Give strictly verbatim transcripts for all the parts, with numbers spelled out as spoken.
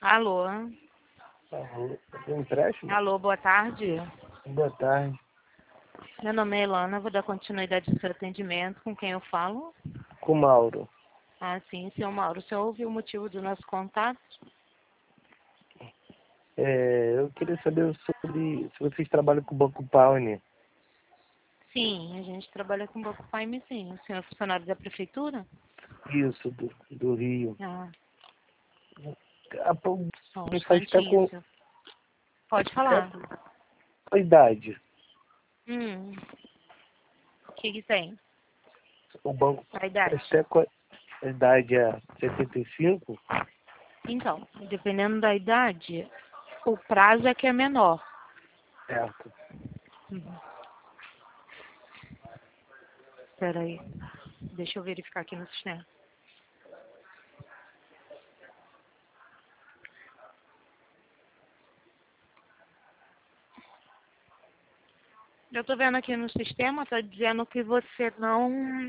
Alô? Alô, tem empréstimo? Alô, boa tarde. Boa tarde. Meu nome é Elana, vou dar continuidade ao seu atendimento. Com quem eu falo? Com Mauro. Ah, sim, senhor Mauro. O senhor ouviu o motivo do nosso contato? É, eu queria saber sobre se vocês trabalham com o Banco Pioneer. Sim, a gente trabalha com Banco Prime, sim. O senhor é funcionário da prefeitura? Isso, do, do Rio. Ah, A po- só um mensagem está instantinho, com senhor. Pode tá falar. com a idade. Hum, o que que tem? O banco A idade? está com a idade é setenta e cinco? Então, dependendo da idade, o prazo é que é menor. Certo. Uhum. Espera aí. Deixa eu verificar aqui no sistema. Eu tô vendo aqui no sistema, tá dizendo que você não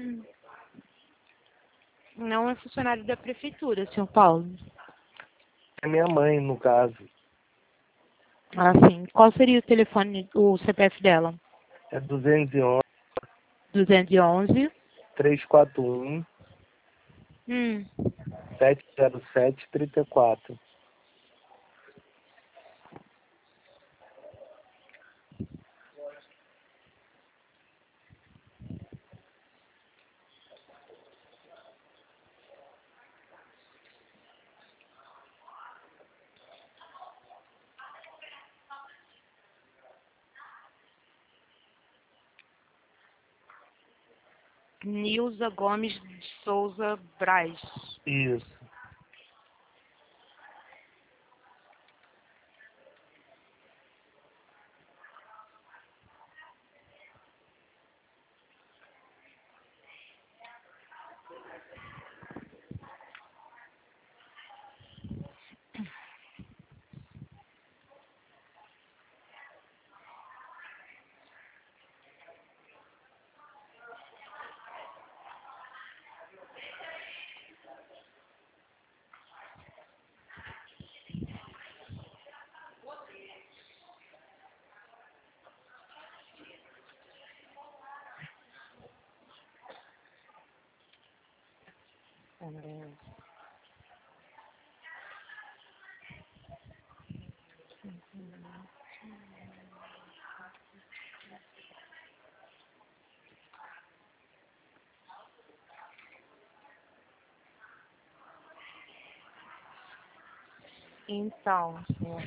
não é funcionário da prefeitura, senhor Paulo. É minha mãe, no caso. Ah, sim. Qual seria o telefone, o C P F dela? É duzentos e onze, duzentos e onze. trezentos e quarenta e um, Hum. setecentos e sete, trinta e quatro. Nilza Gomes de Souza Braz. Isso. Então, senhor.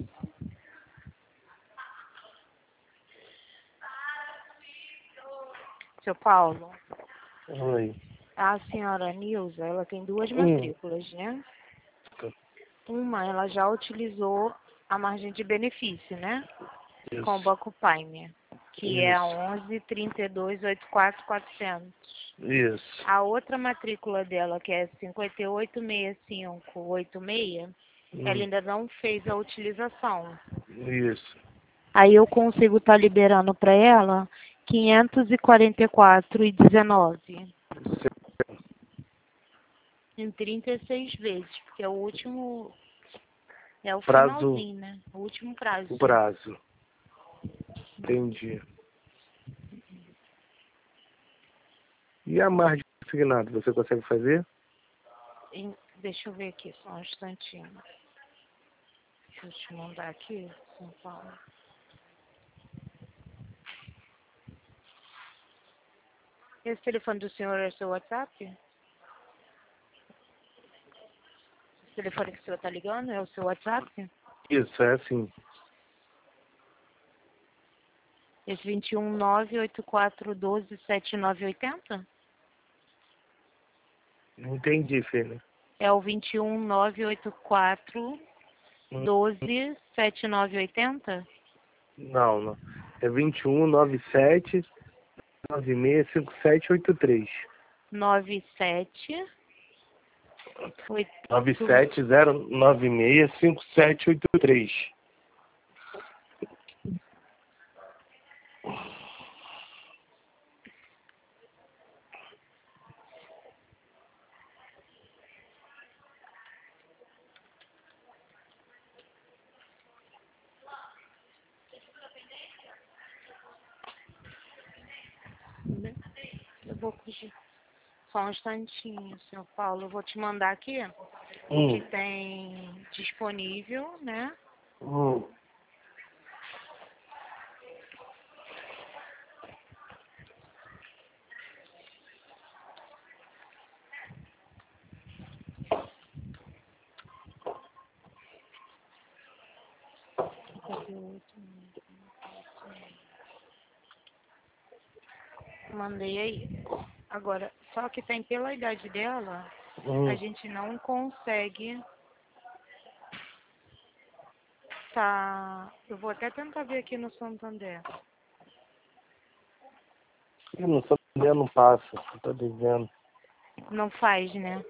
Seu Paulo, Oi. a senhora Nilza, ela tem duas Hum. matrículas, né? Uma, ela já utilizou a margem de benefício, né? Com o Isso. Banco Prime, que é a Isso. onze, trinta e dois, oitenta e quatro, quatrocentos. Isso. A outra matrícula dela, que é cinquenta e oito, sessenta e cinco, oitenta e seis, ela Hum. ainda não fez a utilização. Isso. Aí eu consigo estar liberando para ela quinhentos e quarenta e quatro e dezenove em trinta e seis vezes, porque é o último, é o Prazo. finalzinho, né? O último prazo. O prazo. Entendi. E a margem consignada, você consegue fazer? Em- Deixa eu ver aqui, só um instantinho. Deixa eu te mandar aqui, São Paulo. Esse telefone do senhor é seu WhatsApp? Esse telefone que o senhor está ligando é o seu WhatsApp? Isso, é assim. Esse vinte e um, nove oito quatro, doze, setenta e nove oitenta? Não entendi, filha. É o vinte e um, nove oito quatro, Hum, doze, setenta e nove oitenta? Não, não. É vinte e um, noventa e sete, noventa e seis, cinquenta e sete, oitenta e três. nove sete oito. noventa e sete, zero nove seis, cinquenta e sete, oitenta e três. pouco de... Só um instantinho, senhor Paulo. Eu vou te mandar aqui Hum. o que tem disponível, né? Hum. Mandei aí. Agora, só que tem pela idade dela, Hum. a gente não consegue. Tá. Eu vou até tentar ver aqui no Santander. Eu não sou não passa, eu tô dizendo. Não faz, né?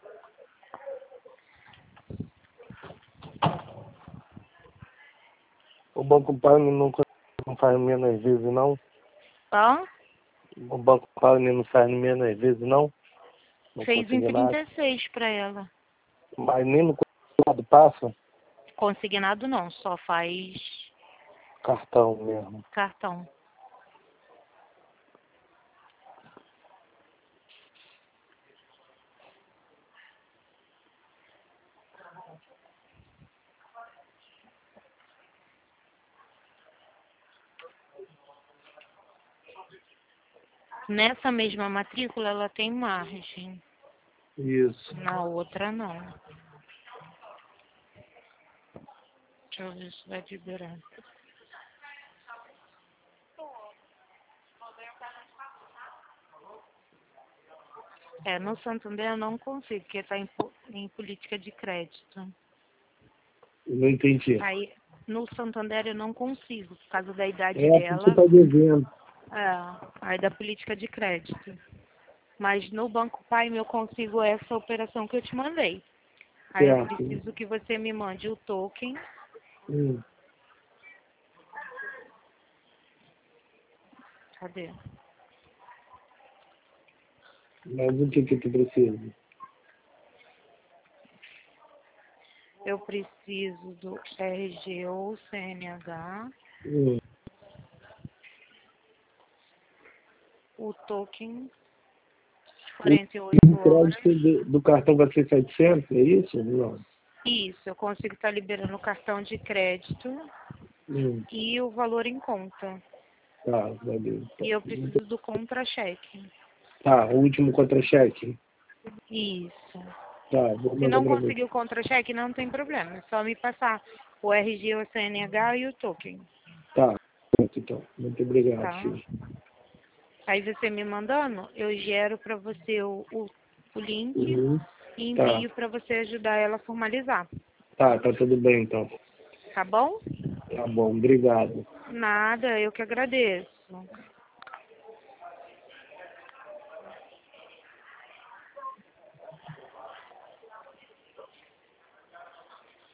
O Banco Pagni não, não faz menos vezes, não? Hã? O Banco Pagni não faz menos vezes, não? Não Fez em consignado. trinta e seis pra ela. Mas nem no consignado passa? Consignado não, só faz Cartão mesmo. cartão. Nessa mesma matrícula ela tem margem. Isso. Na outra não. Deixa eu ver se vai liberar. É, no Santander eu não consigo, porque está em, po- em política de crédito. Não entendi. Aí, no Santander eu não consigo, por causa da idade É, dela. você tá devendo. É, aí da política de crédito. Mas no Banco Pai eu consigo essa operação que eu te mandei. Aí eu Certo. preciso que você me mande o token. Hum. Cadê? Mas o que que tu precisa? Eu preciso do R G ou C N H, Hum. o token de O quarenta e oito horas. crédito do, do cartão vai ser setecentos, é isso? Não. Isso, eu consigo estar liberando o cartão de crédito Hum. e o valor em conta. Tá, valeu. E eu preciso do contra-cheque. Tá, o último contra-cheque. Isso. Tá, vou Se mandar não pra você. conseguir o contra-cheque, não tem problema. É só me passar o R G, o C N H e o token. Tá, pronto, então. Muito obrigado, Tá? filho. Aí você me mandando, eu gero para você o, o, o link Uhum. e Tá, envio para você ajudar ela a formalizar. tá, tá tudo bem, então. Tá bom? Tá bom, obrigado. Nada, eu que agradeço.